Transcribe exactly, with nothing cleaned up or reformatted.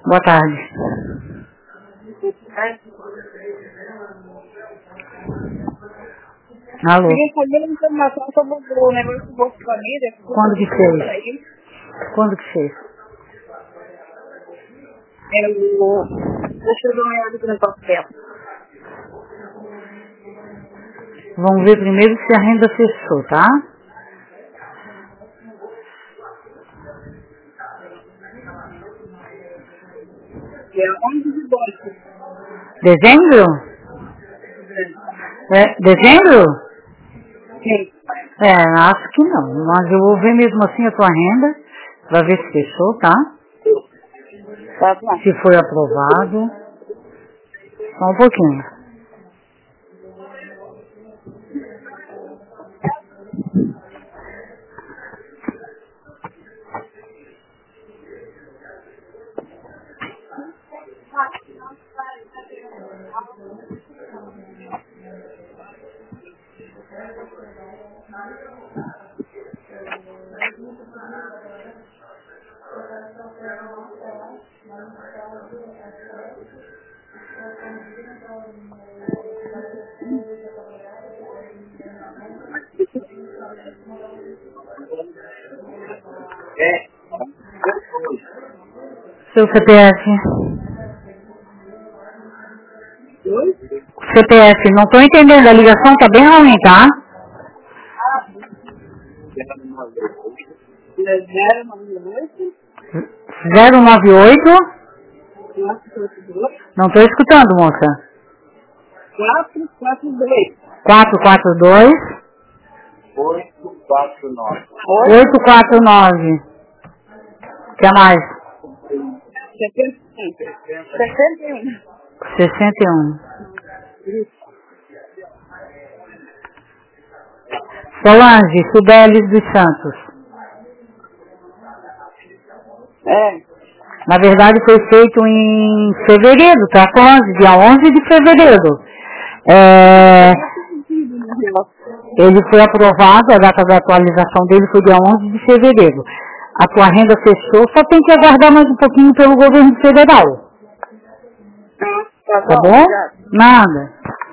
Boa tarde. Alô? Queria saber uma informação sobre o negócio do Bolsa Família. Quando que fez? Quando que fez? É o... Deixa eu dar uma olhada aqui no papel. Vamos ver primeiro se a renda fechou, tá? É onze de dois. Dezembro? É, dezembro? Sim. É, acho que não, mas eu vou ver mesmo assim a tua renda, pra ver se fechou, tá? Tá bom. Se foi aprovado. Só um pouquinho. É. Seu C P F. Oi? C P F, não tô entendendo, a ligação tá bem ruim, tá? zero nove oito. zero nove oito. quatro quatro dois. Não tô escutando, moça. quatro quatro dois. quatro quatro dois. oito quatro nove. oito quatro nove. O que mais? setenta e um. sessenta e um. Solange, Fidelis dos Santos. É. Na verdade foi feito em fevereiro, tá? onze, dia onze de fevereiro. É, ele foi aprovado, a data da atualização dele foi dia onze de fevereiro. A tua renda fechou, só tem que aguardar mais um pouquinho pelo governo federal. Tá Tá bom? bom? Obrigado. Nada.